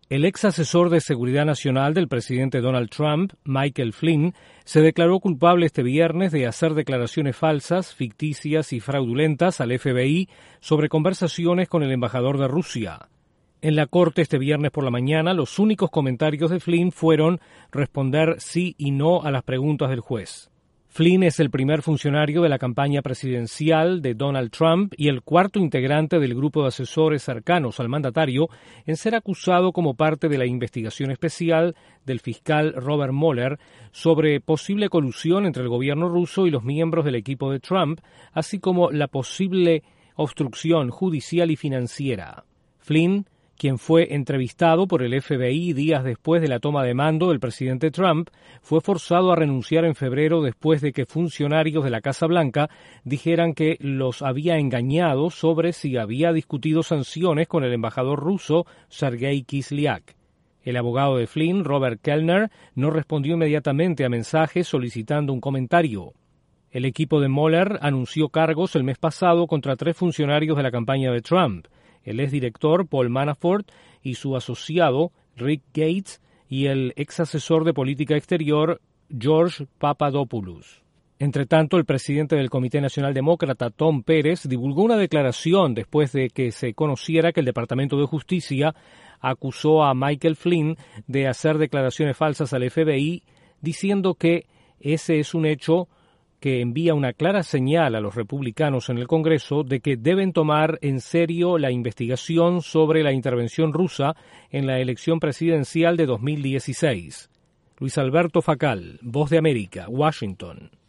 El ex asesor de seguridad nacional del presidente Donald Trump, Michael Flynn, se declaró culpable este viernes de hacer declaraciones falsas, ficticias y fraudulentas al FBI sobre conversaciones con el embajador de Rusia. En la corte este viernes por la mañana, los únicos comentarios de Flynn fueron responder sí y no a las preguntas del juez. Flynn es el primer funcionario de la campaña presidencial de Donald Trump y el cuarto integrante del grupo de asesores cercanos al mandatario en ser acusado como parte de la investigación especial del fiscal Robert Mueller sobre posible colusión entre el gobierno ruso y los miembros del equipo de Trump, así como la posible obstrucción judicial y financiera. Flynn, quien fue entrevistado por el FBI días después de la toma de mando del presidente Trump, fue forzado a renunciar en febrero después de que funcionarios de la Casa Blanca dijeran que los había engañado sobre si había discutido sanciones con el embajador ruso Sergei Kislyak. El abogado de Flynn, Robert Kelner, no respondió inmediatamente a mensajes solicitando un comentario. El equipo de Mueller anunció cargos el mes pasado contra 3 funcionarios de la campaña de Trump: el exdirector Paul Manafort y su asociado Rick Gates y el ex asesor de política exterior George Papadopoulos. Entretanto, el presidente del Comité Nacional Demócrata, Tom Pérez, divulgó una declaración después de que se conociera que el Departamento de Justicia acusó a Michael Flynn de hacer declaraciones falsas al FBI, diciendo que ese es un hecho que envía una clara señal a los republicanos en el Congreso de que deben tomar en serio la investigación sobre la intervención rusa en la elección presidencial de 2016. Luis Alberto Facal, Voz de América, Washington.